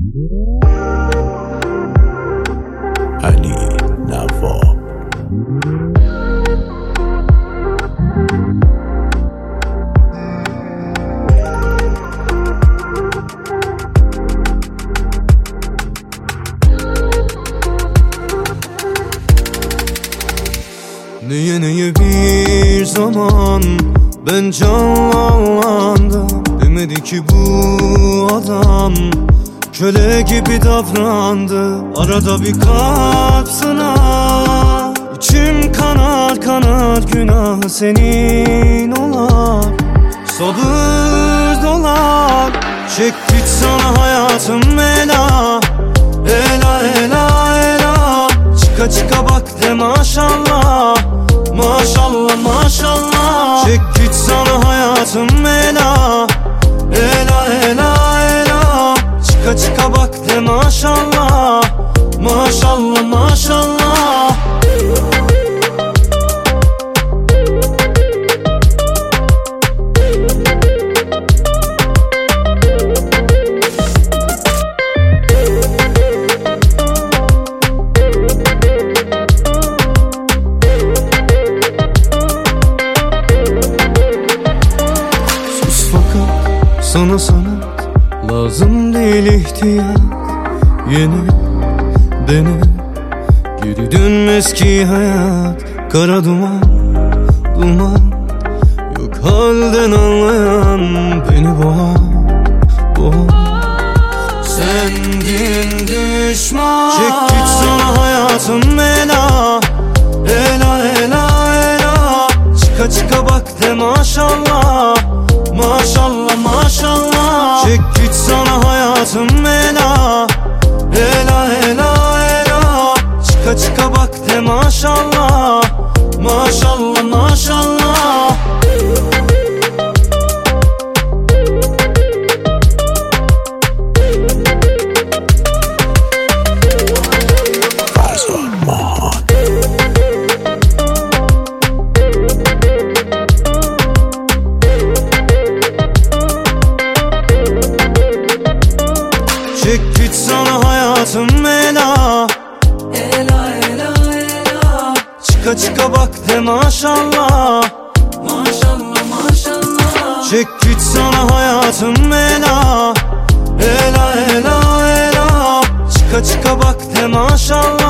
Ali Navab. Neye bir zaman ben canlandım. Demedi ki bu adam köle gibi davrandı. Arada bir kalp sınar, İçim kanar kanar, günah senin olar. Sabır dolar, çek git sana hayatım ela. Ela ela ela, çıka çıka bak de maşallah. Maşallah maşallah, çek git sana hayatım ela. Ela ela ela, çıka çıka bak de maşallah. Maşallah maşallah. Sana sanat lazım değil, ihtiyat. Yeni dene, geri dönmez ki hayat. Kara duman, duman, yok halden anlayan. Beni boğar, boğar. Sendin düşman, çek git sana hayatım ela. Ela ela ela, çıka çıka bak de maşallah. Maşallah maşallah, çek git sana hayatım ela. Ela ela ela, çıka çıka bak de maşallah. Maşallah maşallah. Çek git sana hayatım ela. Ela ela ela, çıka çıka bak de maşallah. Maşallah maşallah, çek git sana hayatım ela. Ela ela ela, çıka çıka bak de maşallah.